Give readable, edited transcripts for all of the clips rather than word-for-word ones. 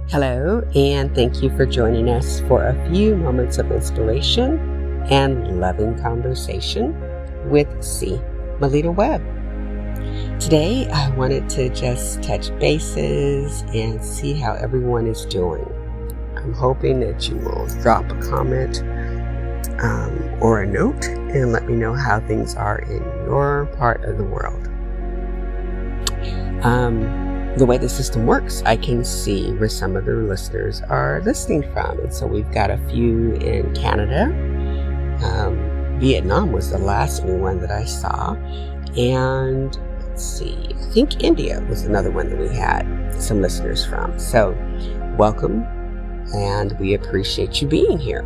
Hello, and thank you for joining us for a few moments of inspiration and loving conversation with C. Melita Webb. Today, I wanted to just touch bases and see how everyone is doing. I'm hoping that you will drop a comment or a note and let me know how things are in your part of the world. The way the system works, I can see where some of the listeners are listening from. And so we've got a few in Canada. Vietnam was the last new one that I saw. And let's see, I think India was another one that we had some listeners from. So welcome, and we appreciate you being here.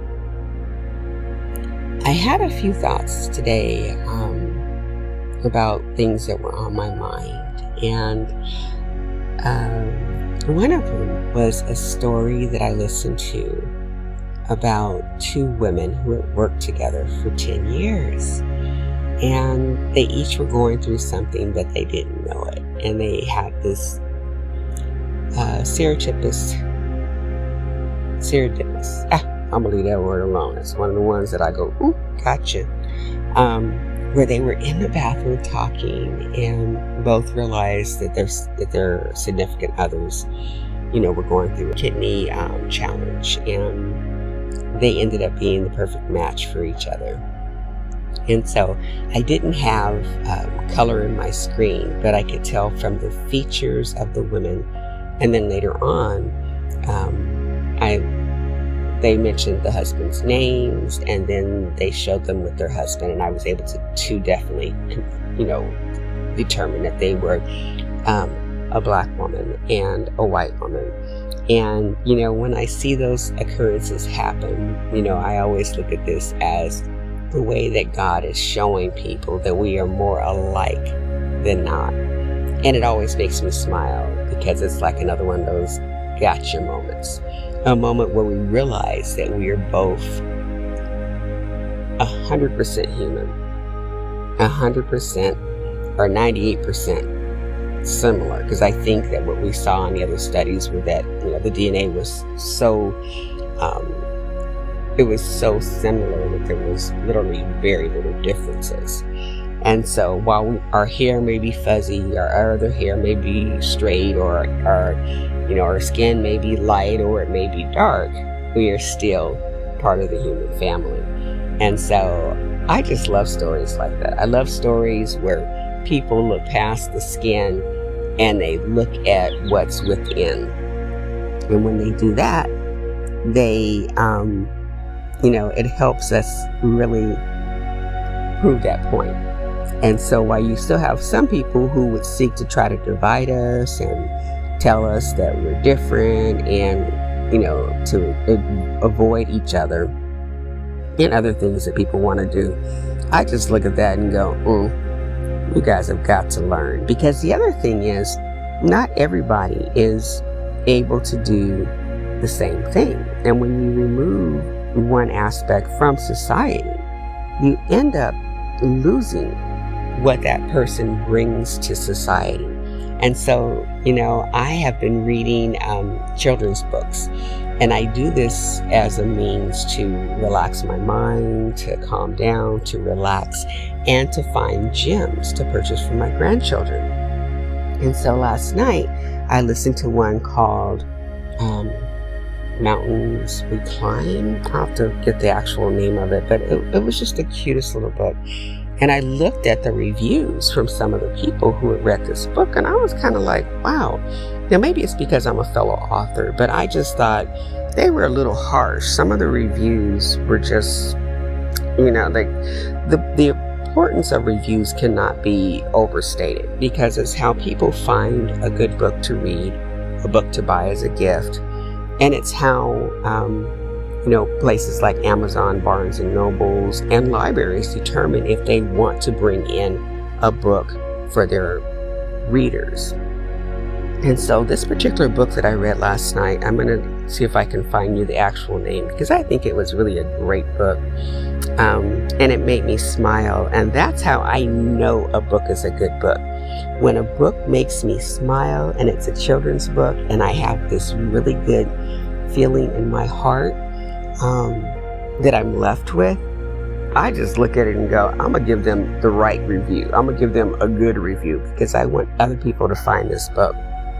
I had a few thoughts today about things that were on my mind. And one of them was a story that I listened to about two women who had worked together for 10 years. And they each were going through something, but they didn't know it. And they had this serendipitous. I'm going to leave that word alone. It's one of the ones that I go, ooh, gotcha. Where they were in the bathroom talking and both realized that their significant others, were going through a kidney challenge, and they ended up being the perfect match for each other. And so I didn't have color in my screen, but I could tell from the features of the women. And then later on, they mentioned the husband's names, and then they showed them with their husband, and I was able to definitely, determine that they were a black woman and a white woman. And, when I see those occurrences happen, I always look at this as the way that God is showing people that we are more alike than not. And it always makes me smile because it's like another one of those gotcha moments. A moment where we realize that we are both 100% human, 100% or 98% similar. Because I think that what we saw in the other studies were that the DNA was so similar that there was literally very little differences. And so while our hair may be fuzzy, our other hair may be straight, or our skin may be light, or it may be dark, we are still part of the human family. And so I just love stories like that. I love stories where people look past the skin and they look at what's within. And when they do that, they, it helps us really prove that point. And so while you still have some people who would seek to try to divide us and tell us that we're different and, to avoid each other and other things that people want to do, I just look at that and go, you guys have got to learn. Because the other thing is, not everybody is able to do the same thing. And when you remove one aspect from society, you end up losing what that person brings to society. And so, I have been reading children's books, and I do this as a means to relax my mind, to calm down, to relax, and to find gems to purchase for my grandchildren. And so last night, I listened to one called Mountains We Climb. I'll have to get the actual name of it, but it was just the cutest little book. And I looked at the reviews from some of the people who had read this book, and I was kind of like, wow. Now, maybe it's because I'm a fellow author, but I just thought they were a little harsh. Some of the reviews were just, the importance of reviews cannot be overstated, because it's how people find a good book to read, a book to buy as a gift. And it's how, places like Amazon, Barnes and Nobles, and libraries determine if they want to bring in a book for their readers. And so this particular book that I read last night, I'm going to see if I can find you the actual name, because I think it was really a great book. And it made me smile. And that's how I know a book is a good book. when a book makes me smile and it's a children's book and I have this really good feeling in my heart that I'm left with, I just look at it and go, I'm going to give them the right review. I'm going to give them a good review because I want other people to find this book.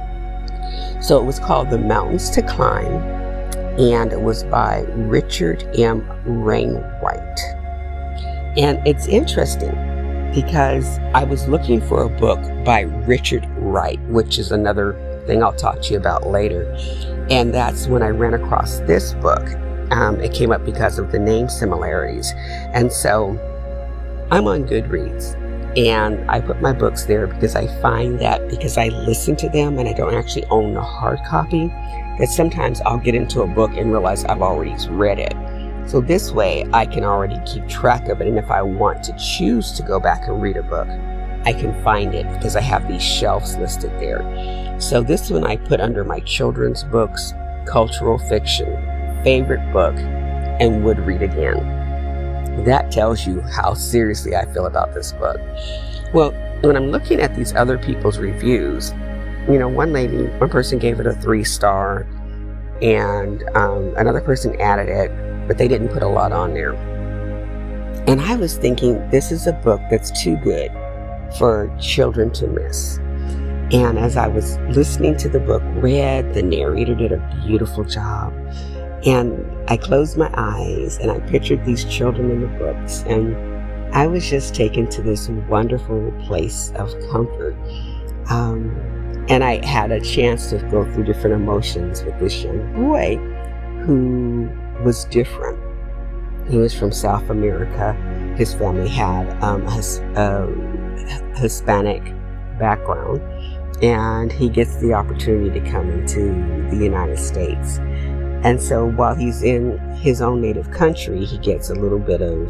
So it was called The Mountains to Climb, and it was by Richard M. Rainwright. And it's interesting because I was looking for a book by Richard Wright, which is another thing I'll talk to you about later. And that's when I ran across this book. It came up because of the name similarities. And so I'm on Goodreads, and I put my books there because I find that because I listen to them and I don't actually own a hard copy, that sometimes I'll get into a book and realize I've already read it. So this way I can already keep track of it. And if I want to choose to go back and read a book, I can find it because I have these shelves listed there. So this one I put under my children's books, cultural fiction, favorite book, and would read again. That tells you how seriously I feel about this book. Well, when I'm looking at these other people's reviews, one person gave it a 3-star, and another person added it, but they didn't put a lot on there. And I was thinking, this is a book that's too good for children to miss. And as I was listening to the book read, the narrator did a beautiful job. And I closed my eyes and I pictured these children in the books, and I was just taken to this wonderful place of comfort. And I had a chance to go through different emotions with this young boy who was different. He was from South America. His family had a Hispanic background, and he gets the opportunity to come into the United States. And so while he's in his own native country, he gets a little bit of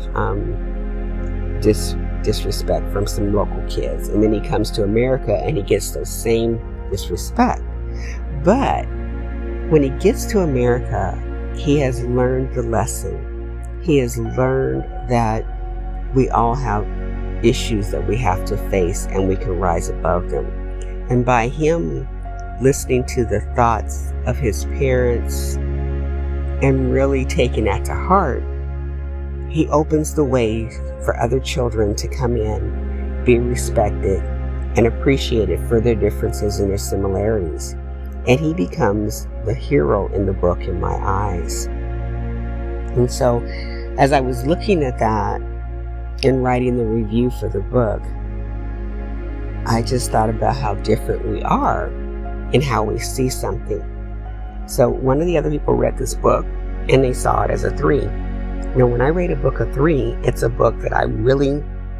disrespect from some local kids. And then he comes to America and he gets the same disrespect. But when he gets to America, he has learned the lesson. He has learned that we all have issues that we have to face and we can rise above them. And by him listening to the thoughts of his parents and really taking that to heart, he opens the way for other children to come in, be respected, and appreciated for their differences and their similarities. And he becomes the hero in the book in my eyes. And so, as I was looking at that and writing the review for the book, I just thought about how different we are in how we see something. So one of the other people read this book and they saw it as a 3. Now, when I rate a book a 3, it's a book that I really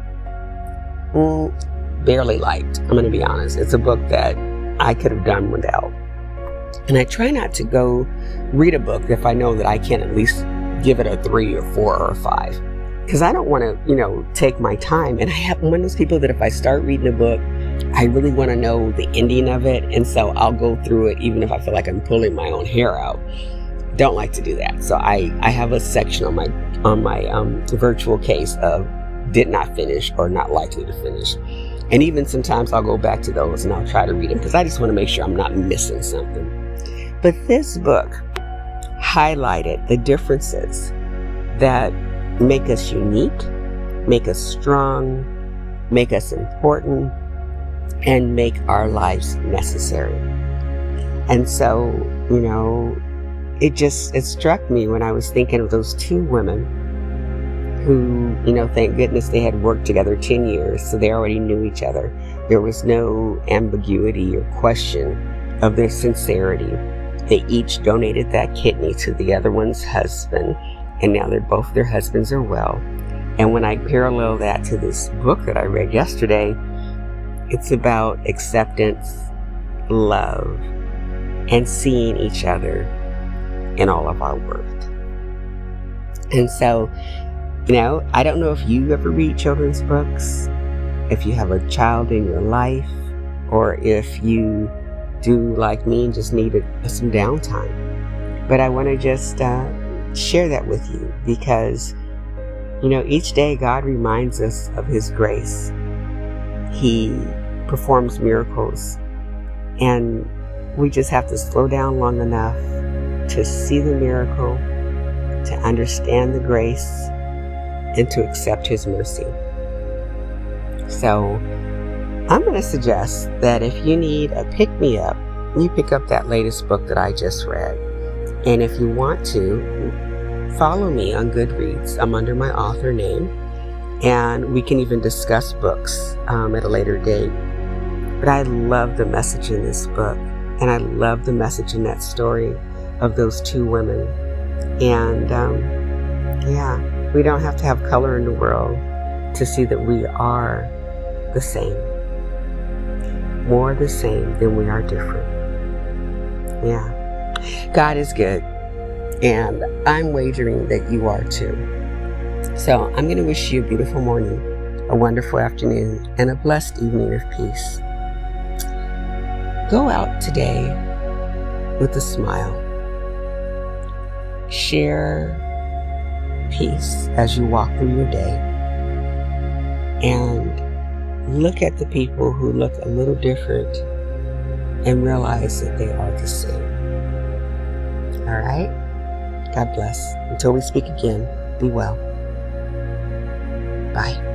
barely liked. I'm going to be honest. It's a book that I could have done without. And I try not to go read a book if I know that I can at least give it a 3 or 4 or a 5. Because I don't want to, take my time. And I'm one of those people that if I start reading a book, I really want to know the ending of it. And so I'll go through it even if I feel like I'm pulling my own hair out. Don't like to do that. So I have a section on my virtual case of did not finish or not likely to finish. And even sometimes I'll go back to those and I'll try to read them because I just want to make sure I'm not missing something. But this book highlighted the differences that make us unique, make us strong, make us important, and make our lives necessary. And so, it struck me when I was thinking of those 2 women who, thank goodness they had worked together 10 years, so they already knew each other. There was no ambiguity or question of their sincerity. They each donated that kidney to the other one's husband, and now both their husbands are well. And when I parallel that to this book that I read yesterday, it's about acceptance, love, and seeing each other in all of our worth. And so, I don't know if you ever read children's books, if you have a child in your life, or if you do like me and just need some downtime. But I want to just share that with you because, each day God reminds us of His grace. He performs miracles. And we just have to slow down long enough to see the miracle, to understand the grace, and to accept His mercy. So I'm going to suggest that if you need a pick-me-up, you pick up that latest book that I just read. And if you want to, follow me on Goodreads. I'm under my author name, and we can even discuss books at a later date. But I love the message in this book, and I love the message in that story of those two women. And we don't have to have color in the world to see that we are the same. More the same than we are different. Yeah. God is good, and I'm wagering that you are too. So I'm going to wish you a beautiful morning, a wonderful afternoon, and a blessed evening of peace. Go out today with a smile. Share peace as you walk through your day, and look at the people who look a little different and realize that they are the same. All right? God bless. Until we speak again, be well. Bye.